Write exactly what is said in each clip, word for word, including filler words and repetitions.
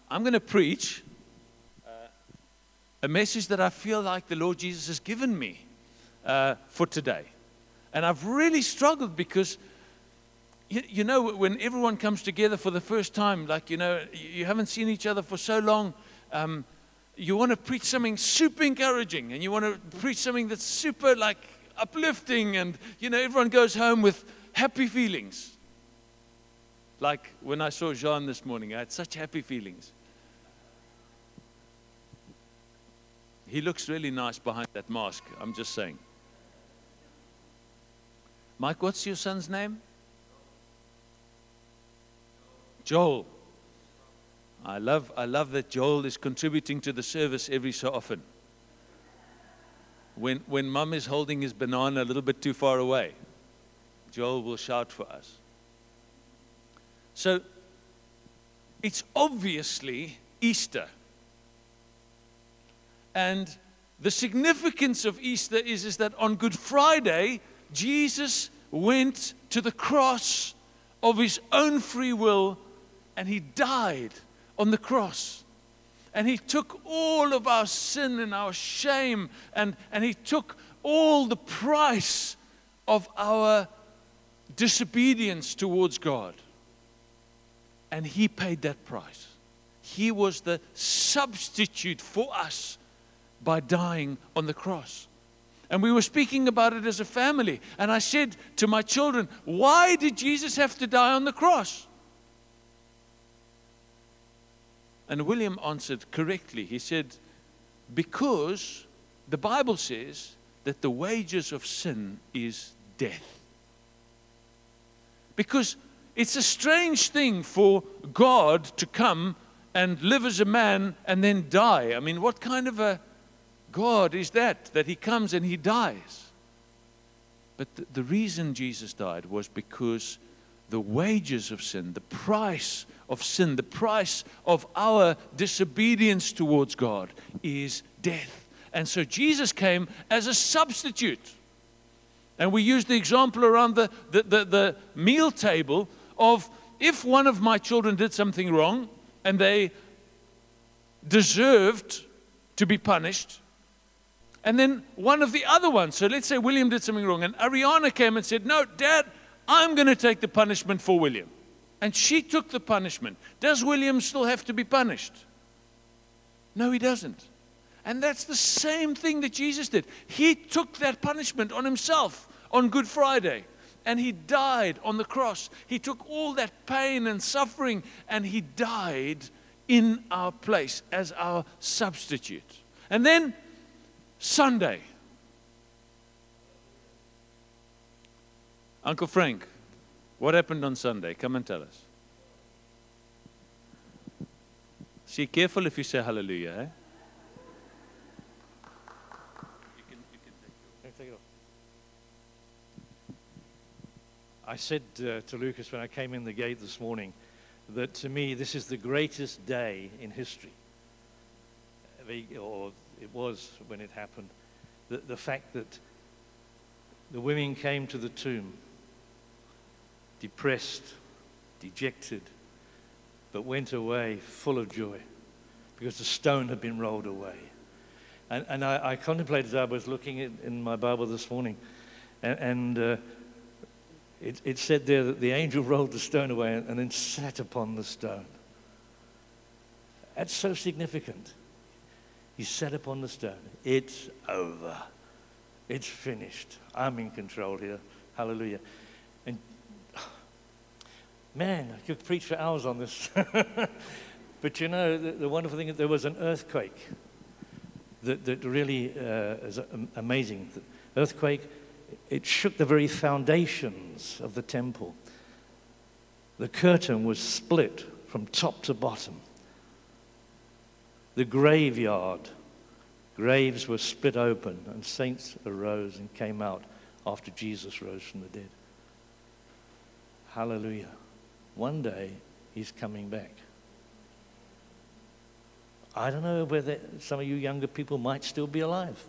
I'm going to preach uh, a message that I feel like the Lord Jesus has given me uh, for today. And I've really struggled because, you, you know, when everyone comes together for the first time, like, you know, you haven't seen each other for so long, um, you want to preach something super encouraging, and you want to preach something that's super, like, uplifting, and, you know, everyone goes home with happy feelings. Like when I saw Jean this morning, I had such happy feelings. He looks really nice behind that mask, I'm just saying. Mike, what's your son's name? Joel. I love, I love that Joel is contributing to the service every so often. When, when Mum is holding his banana a little bit too far away, Joel will shout for us. So, it's obviously Easter. And the significance of Easter is, is that on Good Friday, Jesus went to the cross of his own free will, and he died on the cross. And he took all of our sin and our shame, and, and he took all the price of our disobedience towards God. And he paid that price. He was the substitute for us by dying on the cross. And we were speaking about it as a family. And I said to my children, why did Jesus have to die on the cross? And William answered correctly. He said, because the Bible says that the wages of sin is death. Because it's a strange thing for God to come and live as a man and then die. I mean, what kind of a God is that, that he comes and he dies? But the, the reason Jesus died was because the wages of sin, the price of sin, the price of our disobedience towards God is death. And so Jesus came as a substitute. And we used the example around the, the, the, the meal table of if one of my children did something wrong and they deserved to be punished, and then one of the other ones, so let's say William did something wrong, and Ariana came and said, no, Dad, I'm going to take the punishment for William. And she took the punishment. Does William still have to be punished? No, he doesn't. And that's the same thing that Jesus did. He took that punishment on himself on Good Friday. And he died on the cross. He took all that pain and suffering, and he died in our place as our substitute. And then Sunday, Uncle Frank, what happened on Sunday? Come and tell us. See, careful if you say hallelujah, eh? You can, you can take, take it off. I said uh, to Lucas when I came in the gate this morning that to me this is the greatest day in history. Or it was when it happened. The, the fact that the women came to the tomb depressed, dejected, but went away full of joy because the stone had been rolled away. And, and I, I contemplated, I was looking at, in my Bible this morning, and, and uh, it, it said there that the angel rolled the stone away and, and then sat upon the stone. That's so significant. He sat upon the stone. It's over. It's finished. I'm in control here. Hallelujah. And man, I could preach for hours on this. But you know, the, the wonderful thing is there was an earthquake that, that really uh, is amazing. The earthquake, it shook the very foundations of the temple. The curtain was split from top to bottom. The graveyard, graves were split open, and saints arose and came out after Jesus rose from the dead. Hallelujah. One day, he's coming back. I don't know whether some of you younger people might still be alive.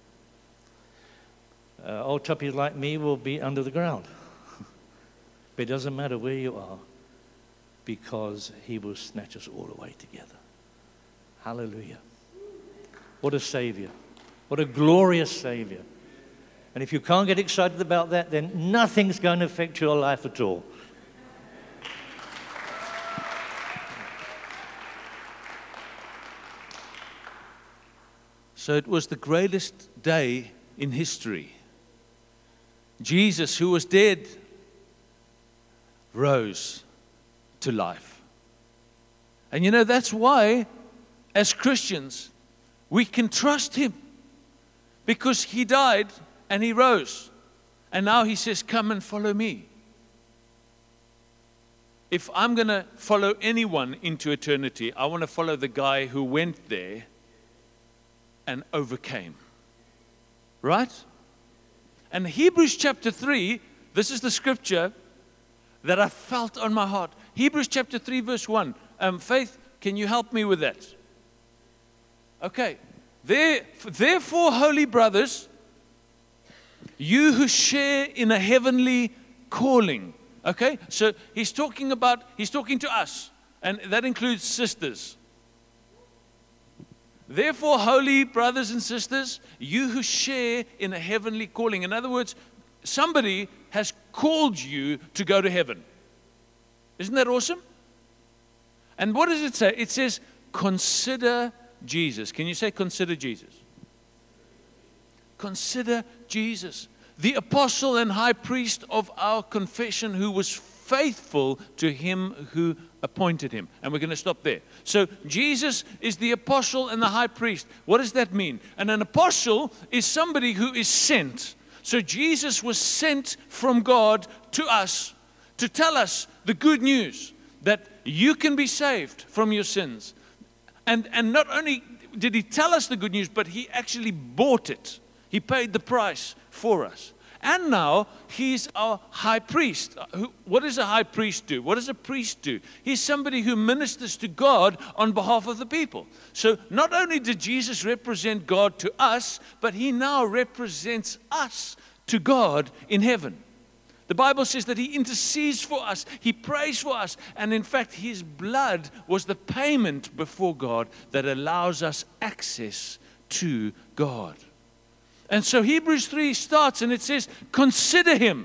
Uh, old tuppies like me will be under the ground. But it doesn't matter where you are, because he will snatch us all away together. Hallelujah. What a Savior. What a glorious Savior. And if you can't get excited about that, then nothing's going to affect your life at all. So it was the greatest day in history. Jesus, who was dead, rose to life. And you know, that's why, as Christians, we can trust Him. Because He died and He rose. And now He says, come and follow me. If I'm going to follow anyone into eternity, I want to follow the guy who went there and overcame. Right? And Hebrews chapter three, this is the scripture that I felt on my heart. Hebrews chapter three, verse one. Um, Faith, can you help me with that? Okay. There, therefore, holy brothers, you who share in a heavenly calling. Okay? So he's talking about, he's talking to us. And that includes sisters. Therefore, holy brothers and sisters, you who share in a heavenly calling. In other words, somebody has called you to go to heaven. Isn't that awesome? And what does it say? It says, consider Jesus. Can you say, consider Jesus? Consider Jesus, the apostle and high priest of our confession, who was faithful to Him who appointed Him. And we're going to stop there. So Jesus is the apostle and the high priest. What does that mean? And an apostle is somebody who is sent. So Jesus was sent from God to us to tell us the good news that you can be saved from your sins. And, and not only did He tell us the good news, but He actually bought it. He paid the price for us. And now He's our high priest. What does a high priest do? What does a priest do? He's somebody who ministers to God on behalf of the people. So not only did Jesus represent God to us, but He now represents us to God in heaven. The Bible says that He intercedes for us. He prays for us. And in fact, His blood was the payment before God that allows us access to God. And so Hebrews three starts and it says, consider Him.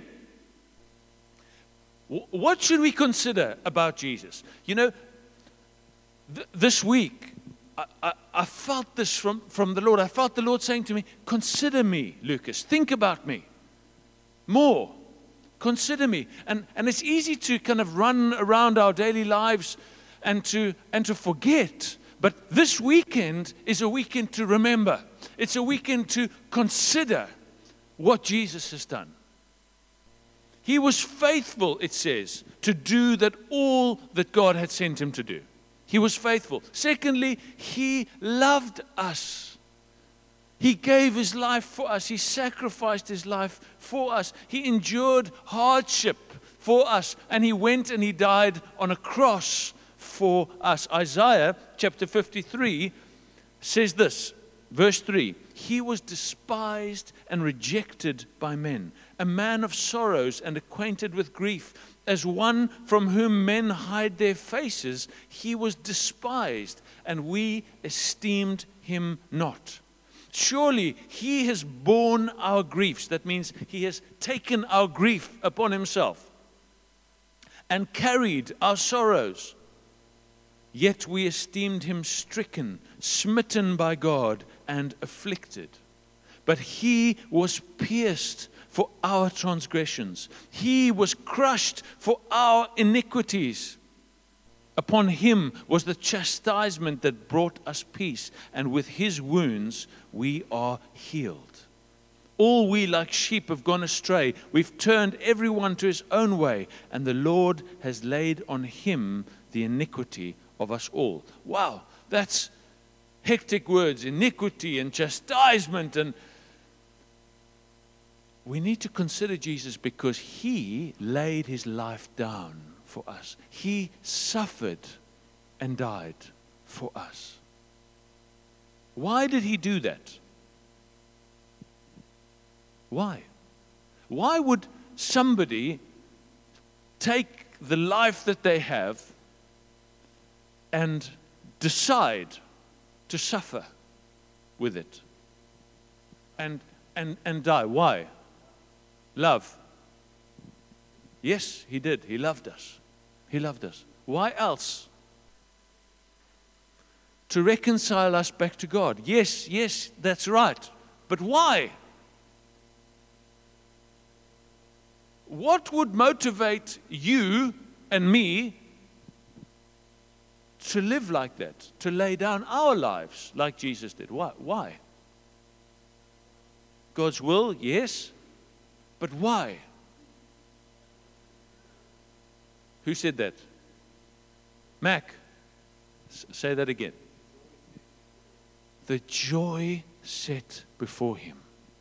What should we consider about Jesus? You know, th- this week, I, I, I felt this from, from the Lord. I felt the Lord saying to me, consider me, Lucas. Think about me. More. Consider me. And, and it's easy to kind of run around our daily lives and to, and to forget. But this weekend is a weekend to remember. It's a weekend to consider what Jesus has done. He was faithful, it says, to do that all that God had sent Him to do. He was faithful. Secondly, He loved us. He gave His life for us. He sacrificed His life for us. He endured hardship for us. And He went and He died on a cross for us. Isaiah chapter fifty-three says this, verse three, He was despised and rejected by men, a man of sorrows and acquainted with grief. As one from whom men hide their faces, He was despised, and we esteemed Him not. Surely He has borne our griefs. That means He has taken our grief upon Himself and carried our sorrows. Yet we esteemed Him stricken, smitten by God, and afflicted. But He was pierced for our transgressions. He was crushed for our iniquities. Upon Him was the chastisement that brought us peace, and with His wounds we are healed. All we like sheep have gone astray. We've turned everyone to his own way, and the Lord has laid on Him the iniquity of us all. Wow, that's hectic words, iniquity and chastisement. And we need to consider Jesus because He laid His life down for us. He suffered and died for us. Why did He do that? Why? Why would somebody take the life that they have and decide to suffer with it and, and, and die. Why? Love. Yes, he did. He loved us. He loved us. Why else? To reconcile us back to God. Yes, yes, that's right. But why? What would motivate you and me to live like that, to lay down our lives like Jesus did? Why? Why? God's will, yes, but why? Who said that? Mac, S- say that again. The joy set before him.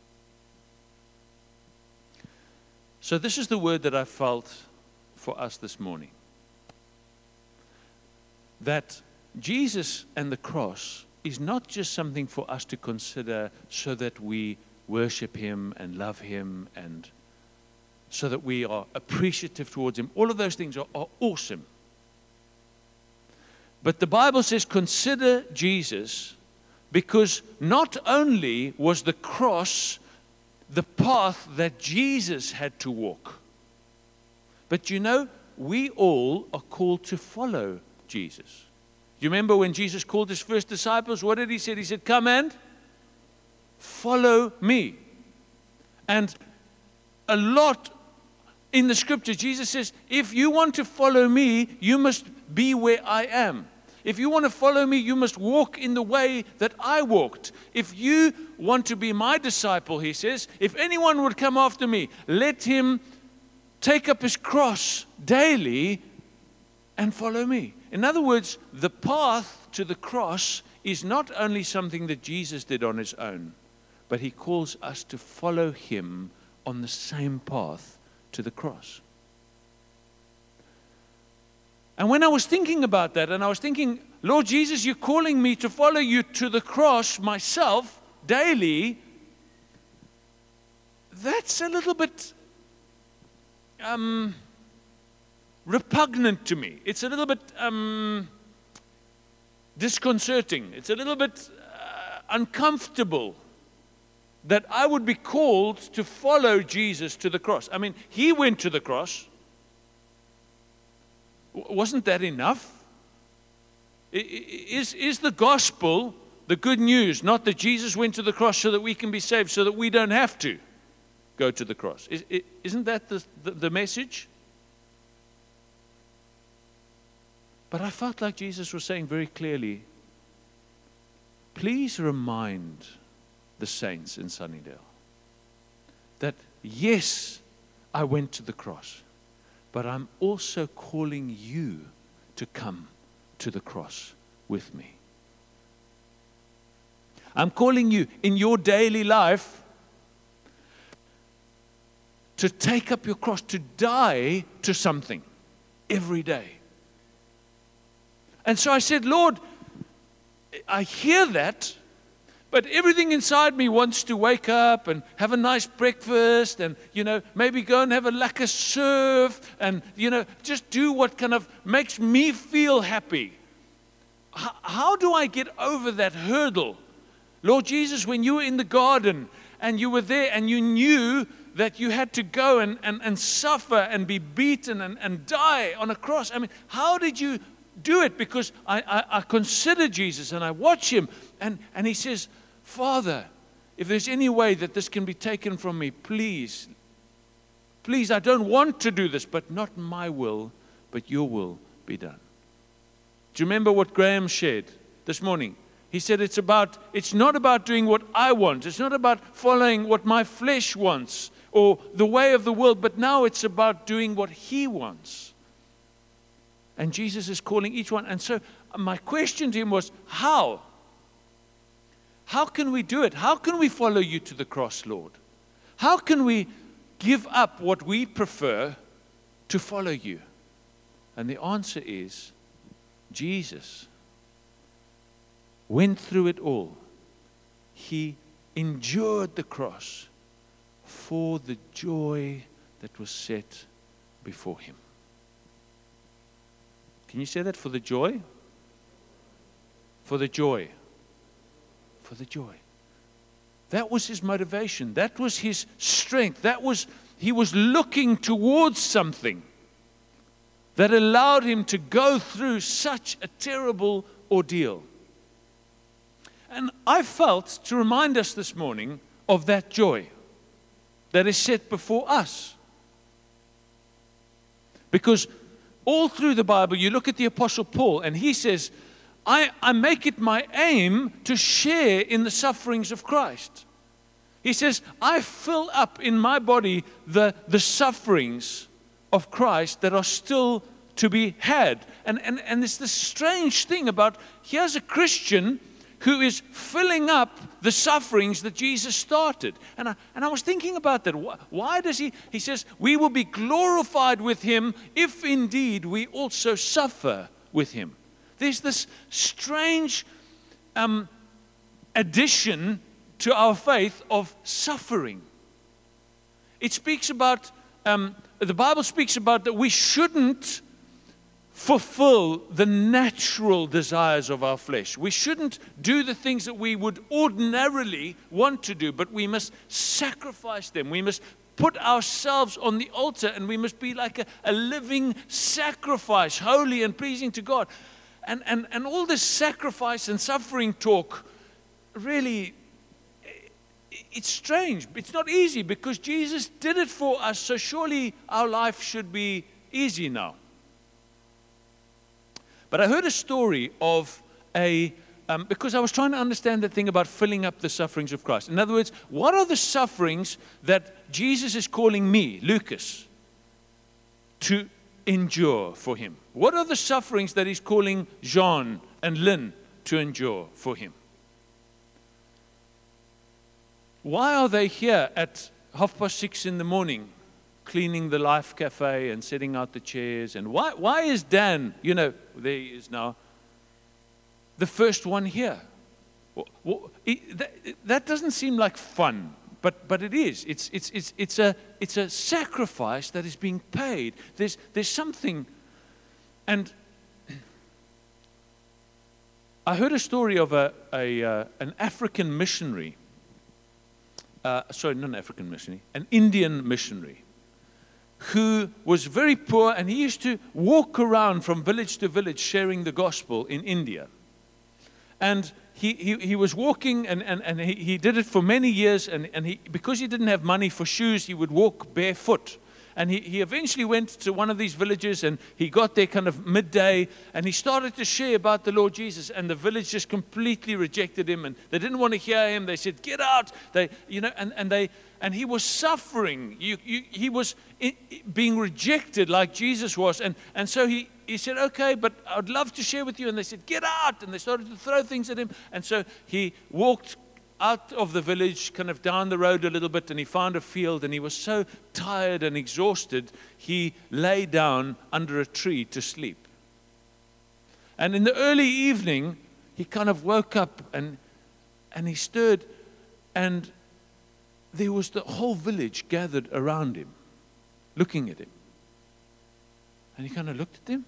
So this is the word that I felt for us this morning. That Jesus and the cross is not just something for us to consider so that we worship him and love him and so that we are appreciative towards him. All of those things are, are awesome. But the Bible says consider Jesus, because not only was the cross the path that Jesus had to walk, but you know, we all are called to follow Jesus. You remember when Jesus called his first disciples, what did he say? He said, come and follow me. And a lot in the scripture, Jesus says, if you want to follow me, you must be where I am. If you want to follow me, you must walk in the way that I walked. If you want to be my disciple, he says, if anyone would come after me, let him take up his cross daily and follow me. In other words, the path to the cross is not only something that Jesus did on his own, but he calls us to follow him on the same path to the cross. And when I was thinking about that, and I was thinking, Lord Jesus, you're calling me to follow you to the cross myself daily, that's a little bit um, repugnant to me. It's a little bit um, disconcerting. It's a little bit uh, uncomfortable that I would be called to follow Jesus to the cross. I mean, he went to the cross. Wasn't that enough? Is, is the gospel the good news, not that Jesus went to the cross so that we can be saved, so that we don't have to go to the cross? Is, isn't that the, the, the message? But I felt like Jesus was saying very clearly, please remind the saints in Sunnydale that yes, I went to the cross, but I'm also calling you to come to the cross with me. I'm calling you in your daily life to take up your cross, to die to something every day. And so I said, Lord, I hear that, but everything inside me wants to wake up and have a nice breakfast and, you know, maybe go and have a lekker surf and, you know, just do what kind of makes me feel happy. H- how do I get over that hurdle? Lord Jesus, when you were in the garden and you were there and you knew that you had to go and, and, and suffer and be beaten and, and die on a cross, I mean, how did you do it? Because I, I, I consider Jesus and I watch him and, and he says, Father, if there's any way that this can be taken from me, please, please, I don't want to do this, but not my will, but your will be done. Do you remember what Graham shared this morning? He said it's about, it's not about doing what I want. It's not about following what my flesh wants or the way of the world, but now it's about doing what he wants. And Jesus is calling each one. And so my question to him was, how? How can we do it? How can we follow you to the cross, Lord? How can we give up what we prefer to follow you? And the answer is, Jesus went through it all. He endured the cross for the joy that was set before him. Can you say that? For the joy? For the joy. For the joy. That was his motivation. That was his strength. That was, he was looking towards something that allowed him to go through such a terrible ordeal. And I felt to remind us this morning of that joy that is set before us. Because all through the Bible, you look at the Apostle Paul, and he says, I, I make it my aim to share in the sufferings of Christ. He says, I fill up in my body the, the sufferings of Christ that are still to be had. And, and, and it's this strange thing about, here's a Christian who is filling up the sufferings that Jesus started. And I, and I was thinking about that. Why does he? He says, we will be glorified with him if indeed we also suffer with him. There's this strange um, addition to our faith of suffering. It speaks about, um, the Bible speaks about that we shouldn't fulfill the natural desires of our flesh. We shouldn't do the things that we would ordinarily want to do, but we must sacrifice them. We must put ourselves on the altar, and we must be like a, a living sacrifice, holy and pleasing to God. And, and, and all this sacrifice and suffering talk, really, it's strange. It's not easy because Jesus did it for us, so surely our life should be easy now. But I heard a story of a, um, because I was trying to understand that thing about filling up the sufferings of Christ. In other words, what are the sufferings that Jesus is calling me, Lucas, to endure for him? What are the sufferings that he's calling Jean and Lynn to endure for him? Why are they here at half past six in the morning, cleaning the Life Cafe and setting out the chairs? And why, why is Dan, you know, there he is now, the first one here? Well, well, it, that, that doesn't seem like fun, but, but it is. It's, it's, it's, it's, a, it's a sacrifice that is being paid. There's, there's something, and I heard a story of a, a, uh, an African missionary, uh, sorry, not an African missionary, an Indian missionary, who was very poor, and he used to walk around from village to village sharing the gospel in India. And he, he, he was walking, and, and, and he, he did it for many years, and, and he, because he didn't have money for shoes, he would walk barefoot. And he, he eventually went to one of these villages, and he got there kind of midday, and he started to share about the Lord Jesus, and the village just completely rejected him, and they didn't want to hear him. They said, get out. They, you know, and, and they, and he was suffering. You, you, he was in, being rejected like Jesus was. And, and so he, he said, okay, but I'd love to share with you. And they said, get out. And they started to throw things at him. And so he walked out of the village, kind of down the road a little bit, and he found a field, and he was so tired and exhausted, he lay down under a tree to sleep. And in the early evening, he kind of woke up, and and he stirred, and there was the whole village gathered around him, looking at him. And he kind of looked at them,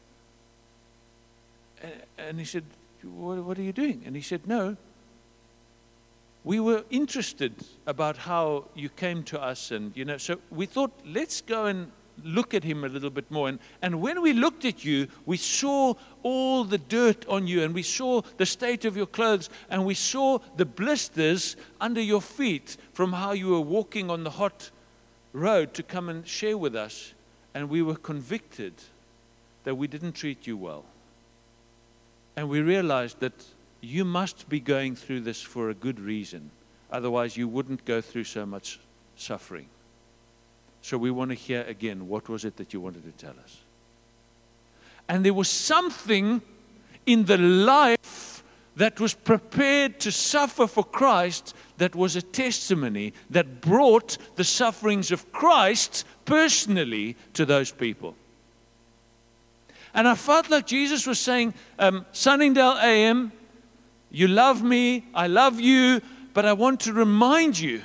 and, and he said, what, what are you doing? And he said, no, we were interested about how you came to us, and, you know, so we thought, let's go and look at him a little bit more. And, and when we looked at you, we saw all the dirt on you, and we saw the state of your clothes, and we saw the blisters under your feet from how you were walking on the hot road to come and share with us. And we were convicted that we didn't treat you well. And we realized that you must be going through this for a good reason. Otherwise, you wouldn't go through so much suffering. So we want to hear again, what was it that you wanted to tell us? And there was something in the life that was prepared to suffer for Christ that was a testimony that brought the sufferings of Christ personally to those people. And I felt like Jesus was saying, um, Sunningdale A M, you love me, I love you, but I want to remind you,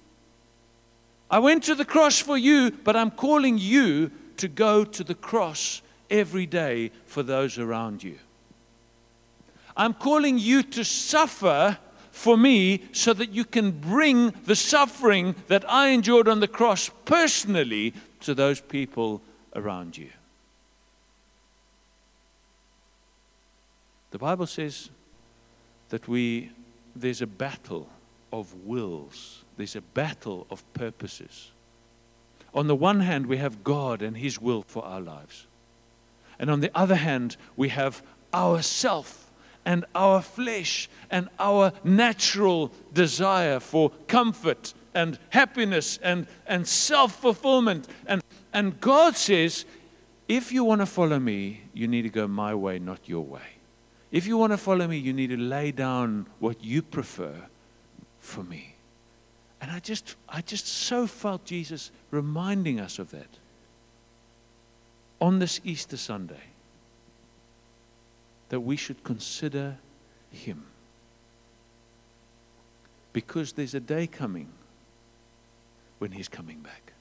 I went to the cross for you, but I'm calling you to go to the cross every day for those around you. I'm calling you to suffer for me so that you can bring the suffering that I endured on the cross personally to those people around you. The Bible says that we there's a battle of wills. There's a battle of purposes. On the one hand, we have God and His will for our lives. And on the other hand, we have ourself and our flesh and our natural desire for comfort and happiness and, and self-fulfillment. And, and God says, if you want to follow me, you need to go my way, not your way. If you want to follow me, you need to lay down what you prefer for me. And I just, I just so felt Jesus reminding us of that on this Easter Sunday, that we should consider Him. Because there's a day coming when He's coming back.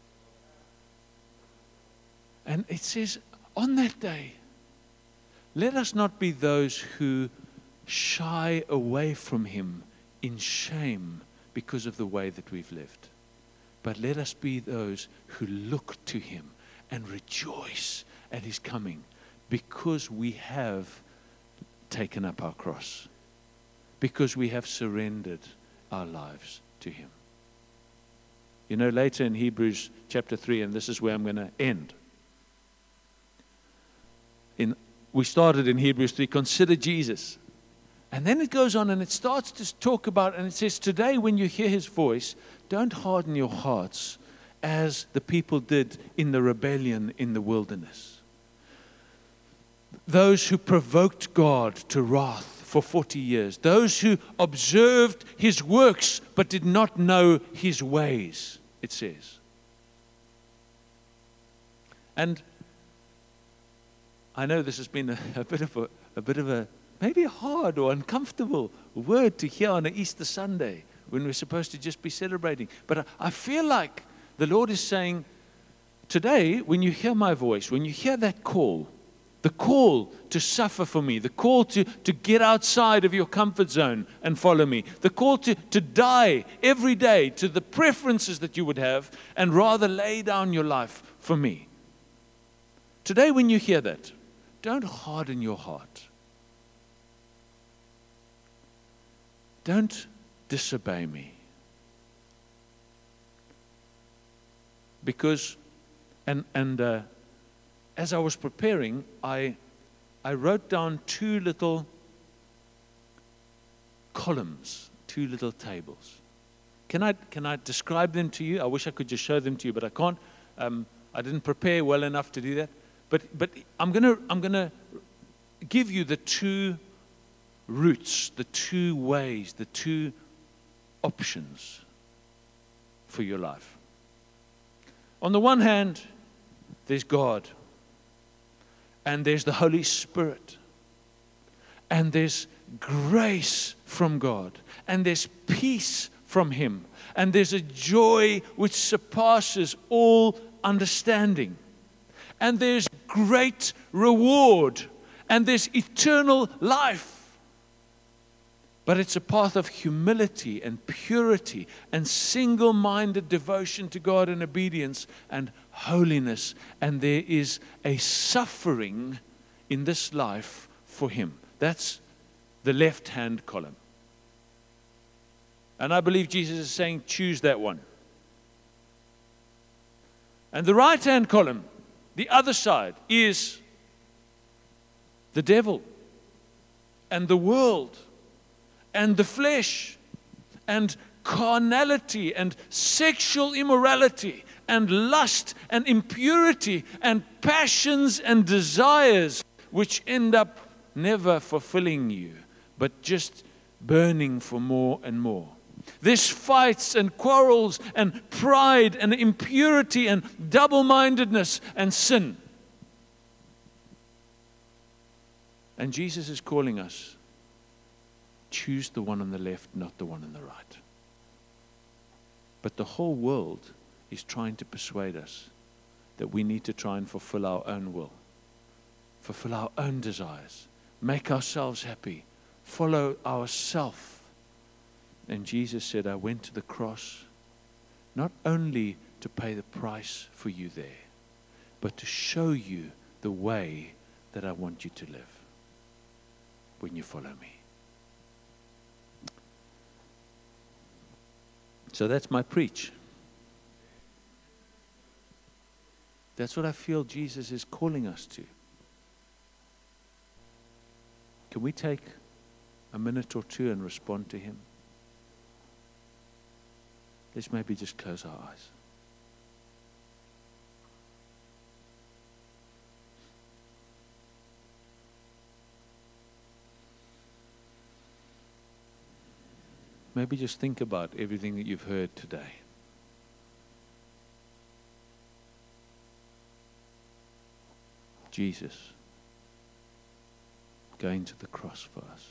And it says, on that day, let us not be those who shy away from Him in shame because of the way that we've lived. But let us be those who look to Him and rejoice at His coming because we have taken up our cross, because we have surrendered our lives to Him. You know, later in Hebrews chapter three, and this is where I'm going to end. In, we started in Hebrews three, consider Jesus. And then it goes on and it starts to talk about, and it says, today when you hear His voice, don't harden your hearts as the people did in the rebellion in the wilderness. Those who provoked God to wrath for forty years. Those who observed His works but did not know His ways, it says. And I know this has been a, a bit of a, a bit of a maybe a hard or uncomfortable word to hear on an Easter Sunday when we're supposed to just be celebrating. But I, I feel like the Lord is saying, today, when you hear my voice, when you hear that call, the call to suffer for me, the call to, to get outside of your comfort zone and follow me, the call to, to die every day to the preferences that you would have and rather lay down your life for me. Today, when you hear that, don't harden your heart. Don't disobey me. Because, and, and uh, as I was preparing, I, I wrote down two little columns, two little tables. Can I, can I describe them to you? I wish I could just show them to you, but I can't. Um, I didn't prepare well enough to do that. But, but I'm going to I'm gonna give you the two routes, the two ways, the two options for your life. On the one hand, there's God, and there's the Holy Spirit, and there's grace from God, and there's peace from Him, and there's a joy which surpasses all understanding, and there's great reward, and there's eternal life. But it's a path of humility and purity and single-minded devotion to God and obedience and holiness. And there is a suffering in this life for Him. That's the left-hand column. And I believe Jesus is saying, choose that one. And the right-hand column, the other side, is the devil and the world and the flesh, and carnality, and sexual immorality, and lust, and impurity, and passions and desires, which end up never fulfilling you, but just burning for more and more. There's fights and quarrels, and pride, and impurity, and double-mindedness, and sin. And Jesus is calling us, choose the one on the left, not the one on the right. But the whole world is trying to persuade us that we need to try and fulfill our own will, fulfill our own desires, make ourselves happy, follow ourselves. And Jesus said, I went to the cross not only to pay the price for you there, but to show you the way that I want you to live when you follow me. So that's my preach. That's what I feel Jesus is calling us to. Can we take a minute or two and respond to him? Let's maybe just close our eyes. Maybe just think about everything that you've heard today. Jesus going to the cross for us.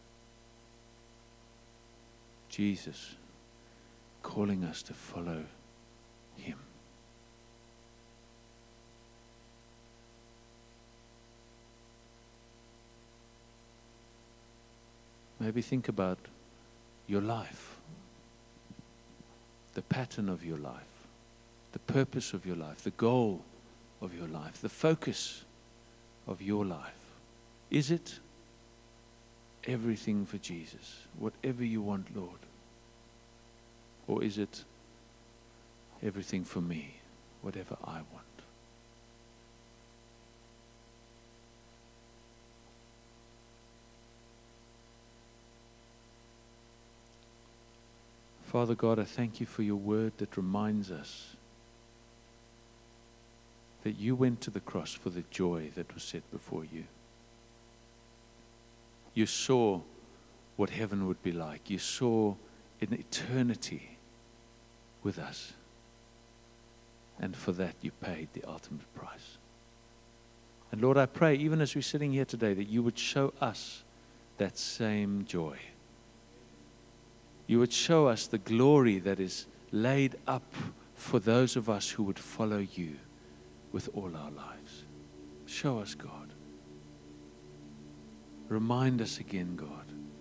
Jesus calling us to follow him. Maybe think about your life, the pattern of your life, the purpose of your life, the goal of your life, the focus of your life. Is it everything for Jesus? Whatever you want, Lord? Or is it everything for me? Whatever I want? Father God, I thank you for your word that reminds us that you went to the cross for the joy that was set before you. You saw what heaven would be like. You saw an eternity with us. And for that you paid the ultimate price. And Lord, I pray, even as we're sitting here today, that you would show us that same joy. You would show us the glory that is laid up for those of us who would follow you with all our lives. Show us, God. Remind us again, God,